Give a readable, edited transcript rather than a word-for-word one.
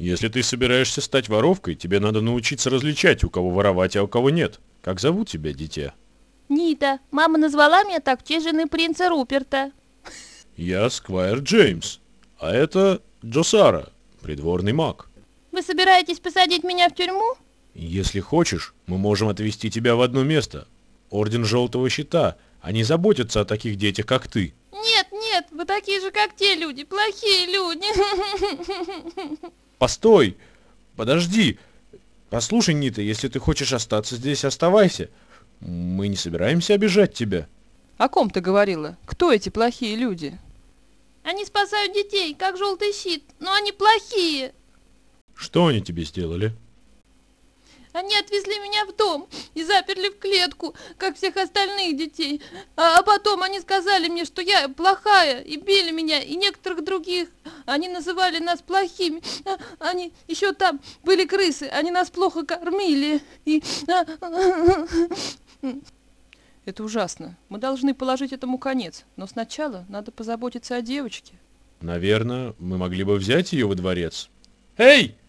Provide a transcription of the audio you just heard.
Если ты собираешься стать воровкой, тебе надо научиться различать, у кого воровать, а у кого нет. Как зовут тебя, дитя? Нита. Мама назвала меня так в честь жены принца Руперта. Я Сквайр Джеймс, а это Джосара, придворный маг. Вы собираетесь посадить меня в тюрьму? Если хочешь, мы можем отвезти тебя в одно место. Орден Желтого Щита. Они заботятся о таких детях, как ты. Нет, нет, вы такие же, как те люди, плохие люди. Постой! Подожди! Послушай, Нита, если ты хочешь остаться здесь, оставайся. Мы не собираемся обижать тебя. О ком ты говорила? Кто эти плохие люди? Они спасают детей, как желтый щит, но они плохие. Что они тебе сделали? Они отвезли меня в дом и заперли в клетку, как всех остальных детей. А потом они сказали мне, что я плохая, и били меня, и некоторых других. Они называли нас плохими. Они еще там были крысы, они нас плохо кормили. Это ужасно. Мы должны положить этому конец. Но сначала надо позаботиться о девочке. Наверное, мы могли бы взять ее во дворец. Эй!